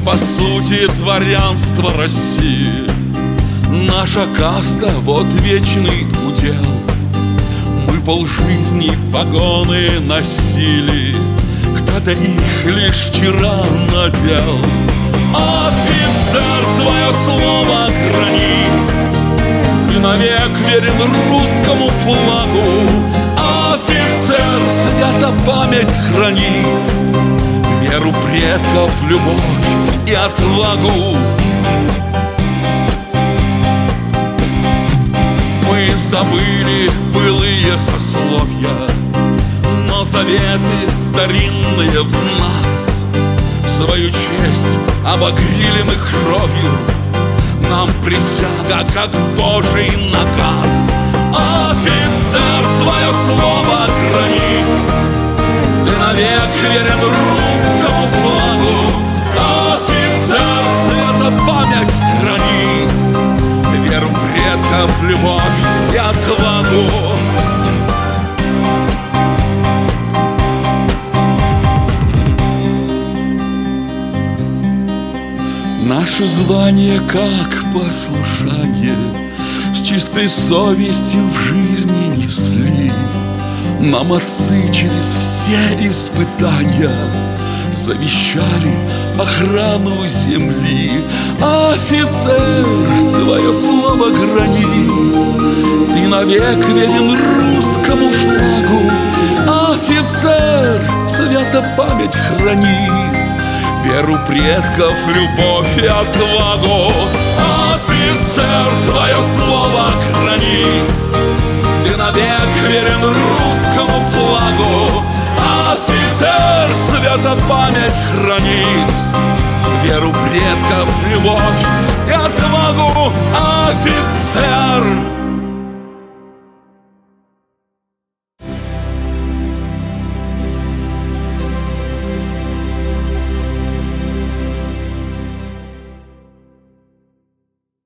по сути, дворянство России. Наша каста — вот вечный удел. Мы полжизни погоны носили, кто-то их лишь вчера надел. Офицер, твое слово храни, ты навек верен русскому флагу. Офицер, свята память хранит веру предков, любовь и отвагу. Мы забыли былые сословия, но заветы старинные в нас. Свою честь обогрели мы кровью, нам присяга, как Божий наказ. Офицер, твое слово храни, ты навек верен русскому флагу. Офицер, света память храни веру предков, любовь и отвагу. Наше звание как послушание с чистой совестью в жизни несли. Нам отцы через все испытания завещали охрану земли. Офицер, твое слово храни, ты навек верен русскому флагу. Офицер, свята память храни веру предков, любовь и отвагу. Офицер, твое слово храни, ты навек верен русскому флагу. Офицер, свята память хранит веру предков, любовь и отвагу. Офицер.